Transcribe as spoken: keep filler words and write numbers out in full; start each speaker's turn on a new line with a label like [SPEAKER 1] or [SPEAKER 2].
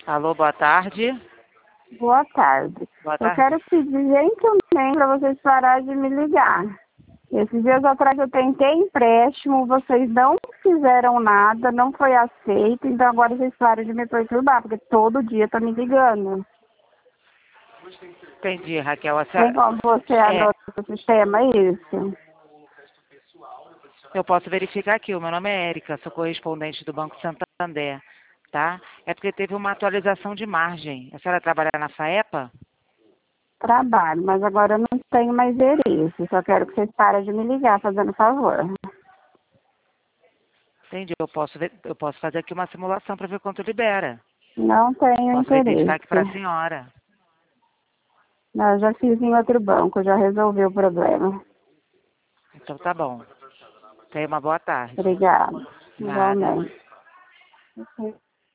[SPEAKER 1] Alô, boa tarde.
[SPEAKER 2] Boa tarde.
[SPEAKER 1] Boa
[SPEAKER 2] Eu
[SPEAKER 1] tarde.
[SPEAKER 2] quero pedir gentilmente para vocês pararem de me ligar. Esses dias atrás eu tentei empréstimo, vocês não fizeram nada, não foi aceito, então agora vocês param de me perturbar, porque todo dia tá me ligando.
[SPEAKER 1] Entendi, Raquel. A
[SPEAKER 2] Tem
[SPEAKER 1] senhora-
[SPEAKER 2] como você
[SPEAKER 1] é,
[SPEAKER 2] adotar o sistema, é isso?
[SPEAKER 1] eu posso verificar aqui. O meu nome é Érica, sou correspondente do Banco Santander, tá? É porque teve uma atualização de margem. A senhora trabalha na FAEPA?
[SPEAKER 2] Trabalho, mas agora eu não tenho mais endereço, só quero que vocês parem de me ligar, fazendo favor.
[SPEAKER 1] Entendi. Eu posso, ver- eu posso fazer aqui uma simulação para ver quanto libera.
[SPEAKER 2] Não tenho
[SPEAKER 1] Posso verificar
[SPEAKER 2] interesse.
[SPEAKER 1] aqui para a senhora.
[SPEAKER 2] Não, eu já fiz em outro banco, já resolvi o problema.
[SPEAKER 1] Então tá bom. Tenha uma boa tarde.
[SPEAKER 2] Obrigada.
[SPEAKER 1] Nada.
[SPEAKER 2] Igualmente.